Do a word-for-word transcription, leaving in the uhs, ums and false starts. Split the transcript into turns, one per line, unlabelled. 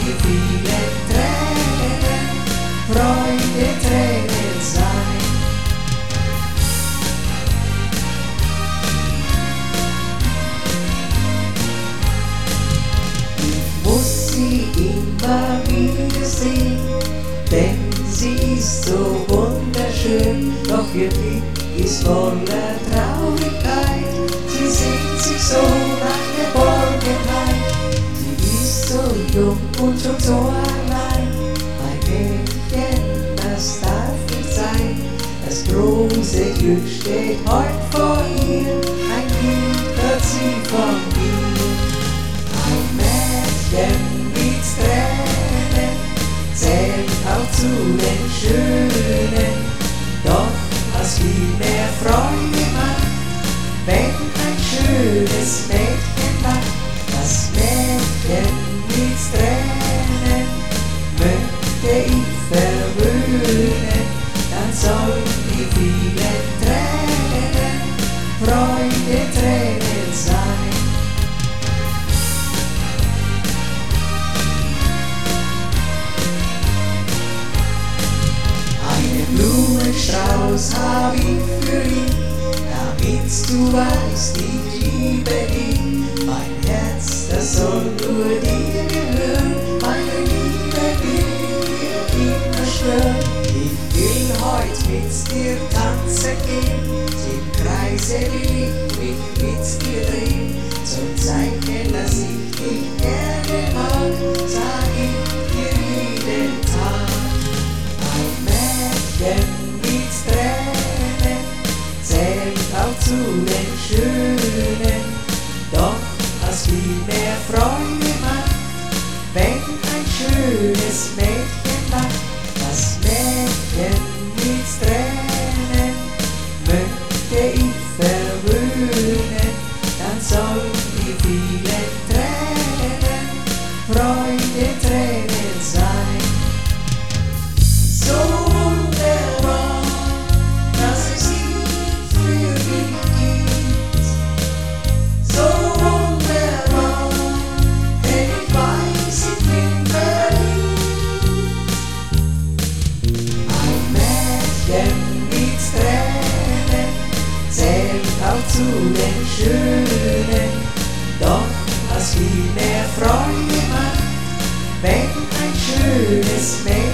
die vielen Tränen Freude-Tränen sein. Ich muss sie immer wieder sehen, denn sie ist so wunderschön, doch ihr Blick ist voller Traurigkeit. Sie sehnt sich so nach Geborgenheit. Sie ist so jung und schon so allein. Mein Mädchen, das darf nicht sein. Das große Glück steht heut vor ihr. Ein Kind hört sie von mir. Ein Mädchen mit Tränen zählt auch zu den Schönen, doch was viel mehr Freude macht, wenn ein schönes Mädchen lacht. Das Mädchen mit Tränen möchte ich verwöhnen, dann sollen die vielen Tränen Freude-Tränen sein. Blumenstrauß hab ich für ihn, damit du weißt, ich liebe ihn. Mein Herz, das soll nur dir gehören, meine Liebe will dir immer schwören. Ich will heut mit dir tanzen gehen, im Kreise will ich mich mit dir drehen. Zum Zeichen, dass ich dich gerne mag, sag ich dir jeden Tag. Ein Mädchen mit Tränen zählt auch zu den Schönen, doch was viel mehr Freude macht, wenn ein schönes Mädchen lacht. Das Mädchen mit Tränen möchte ich verwöhnen, dann sollen die vielen Tränen Freude-Tränen sein. So wunderbar, dass es nicht für dich gibt. So wunderbar, denn ich weiß, ich bin verliebt. Ein Mädchen mit Tränen zählt auch zu den Schönen, doch was viel mehr Freude macht, wenn ein schönes Mädchen